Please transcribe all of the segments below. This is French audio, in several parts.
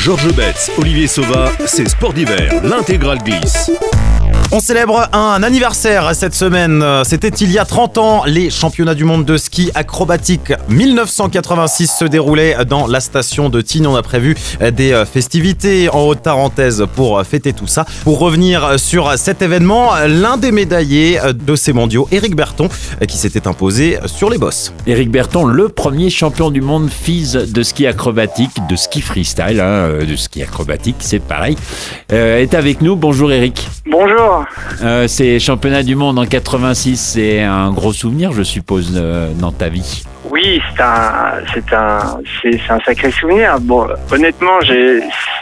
Georges Betts, Olivier Sauva, c'est Sport d'hiver, l'intégrale glisse. On célèbre un anniversaire cette semaine. C'était il y a 30 ans. Les championnats du monde de ski acrobatique 1986 se déroulaient dans la station de Tignes. On a prévu des festivités en Haute-Tarentaise pour fêter tout ça. Pour revenir sur cet événement, l'un des médaillés de ces mondiaux, Éric Berton, qui s'était imposé sur les bosses. Éric Berton, le premier champion du monde FIS de ski acrobatique, de ski freestyle, de ski acrobatique, c'est pareil, est avec nous. Bonjour Éric. Bonjour. Ces championnats du monde en 86, c'est un gros souvenir, je suppose, dans ta vie. Oui, c'est un sacré souvenir. Bon, honnêtement, je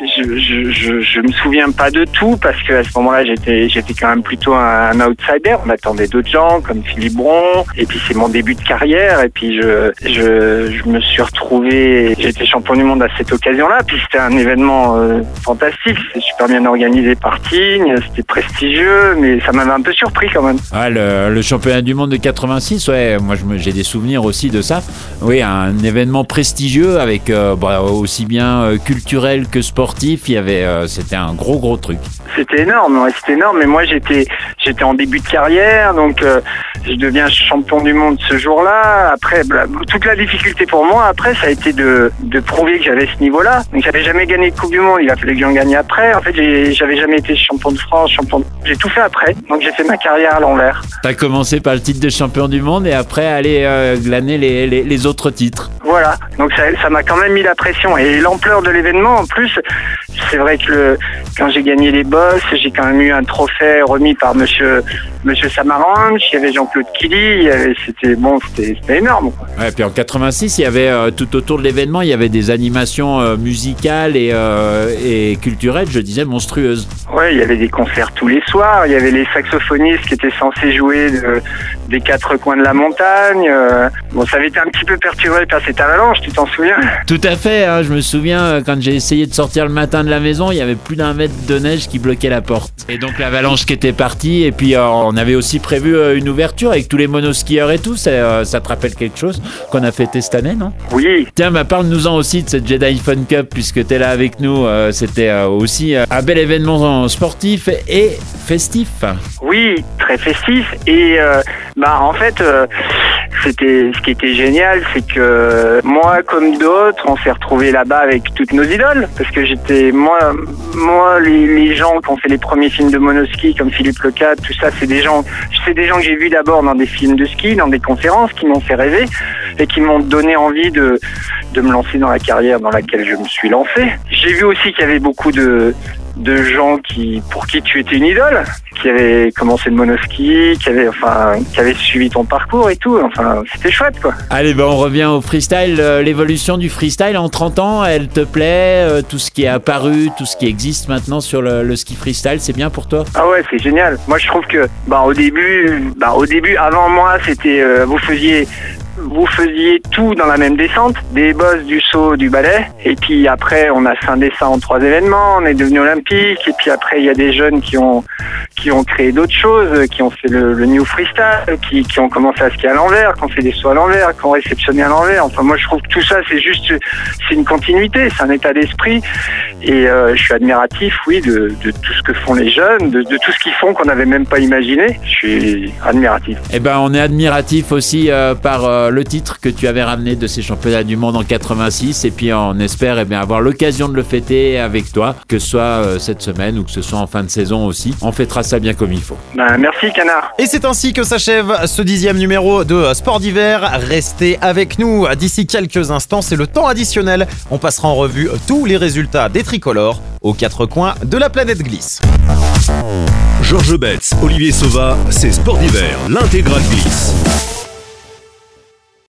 me souviens pas de tout parce que à ce moment-là, j'étais quand même plutôt un outsider. On attendait d'autres gens comme Philippe Bron. Et puis c'est mon début de carrière. Et puis je me suis retrouvé. J'étais champion du monde à cette occasion-là. Puis c'était un événement fantastique. C'était super bien organisé par Tignes. C'était prestigieux, mais ça m'avait un peu surpris quand même. Ah, le championnat du monde de 86, ouais. Moi, j'ai des souvenirs aussi de ça. Oui, un événement prestigieux avec aussi bien culturel que sportif. C'était un gros truc. C'était énorme, ouais, c'était énorme. Mais moi, j'étais en début de carrière, donc je deviens champion du monde ce jour-là. Après, toute la difficulté pour moi, après, ça a été de prouver que j'avais ce niveau-là. Donc, j'avais jamais gagné de Coupe du Monde. Il a fallu que j'en gagne après. En fait, j'avais jamais été champion de France, J'ai tout fait après. Donc, j'ai fait ma carrière à l'envers. T'as commencé par le titre de champion du monde et après aller glaner les autres titres. Voilà, donc ça m'a quand même mis la pression. Et l'ampleur de l'événement, en plus, c'est vrai que quand j'ai gagné les bosses, j'ai quand même eu un trophée remis par Monsieur Samaranch, il y avait Jean-Claude Killy, c'était énorme, quoi. Ouais, puis en 86, il y avait tout autour de l'événement, il y avait des animations musicales et culturelles, je disais, monstrueuses. Ouais, il y avait des concerts tous les soirs, il y avait les saxophonistes qui étaient censés jouer des quatre coins de la montagne. Bon, ça avait été un petit peu perturbé par cette avalanche, tu t'en souviens? Tout à fait, hein, je me souviens quand j'ai essayé de sortir le matin de la maison, il y avait plus d'1 mètre de neige qui bloquait la porte. Et donc l'avalanche qui était partie, et puis on avait aussi prévu une ouverture avec tous les monoskieurs et tout. Ça te rappelle quelque chose qu'on a fêté cette année, non? Oui. Tiens, parle-nous-en aussi de cette Jedi Fun Cup, puisque t'es là avec nous. C'était aussi un bel événement sportif et festif. Oui, très festif. Et en fait, ce qui était génial, c'est que moi, comme d'autres, on s'est retrouvés là-bas avec toutes nos idoles. Parce que moi, les gens qui ont fait les premiers films de monoski, comme Philippe Lecade, tout ça, c'est des gens que j'ai vus d'abord dans des films de ski, dans des conférences, qui m'ont fait rêver et qui m'ont donné envie de me lancer dans la carrière dans laquelle je me suis lancé. J'ai vu aussi qu'il y avait beaucoup de gens pour qui tu étais une idole, qui avaient commencé le monoski, qui avaient suivi ton parcours et tout. Enfin, c'était chouette, quoi. Allez, on revient au freestyle. L'évolution du freestyle en 30 ans, elle te plaît? Tout ce qui est apparu, tout ce qui existe maintenant sur le ski freestyle, c'est bien pour toi? Ah ouais, c'est génial. Moi, je trouve que, au début, avant moi, c'était, vous faisiez tout dans la même descente, des bosses, du saut, du ballet, et puis après on a scindé ça en 3 événements, on est devenu olympique, et puis après il y a des jeunes qui ont créé d'autres choses, qui ont fait le new freestyle, qui ont commencé à skier à l'envers, qui ont fait des sauts à l'envers, qui ont réceptionné à l'envers. Enfin, moi je trouve que tout ça c'est une continuité, c'est un état d'esprit, et je suis admiratif, oui, de tout ce que font les jeunes, de tout ce qu'ils font qu'on n'avait même pas imaginé. Je suis admiratif. On est admiratif aussi par le titre que tu avais ramené de ces championnats du monde en 86, et puis on espère avoir l'occasion de le fêter avec toi, que ce soit cette semaine ou que ce soit en fin de saison aussi. On fêtera ça bien comme il faut. Merci Canard. Et c'est ainsi que s'achève ce 10e numéro de Sport d'hiver. Restez avec nous d'ici quelques instants, c'est le temps additionnel. On passera en revue tous les résultats des tricolores aux 4 coins de la planète glisse. Georges Betts, Olivier Sauva, c'est Sport d'hiver, l'intégrale glisse.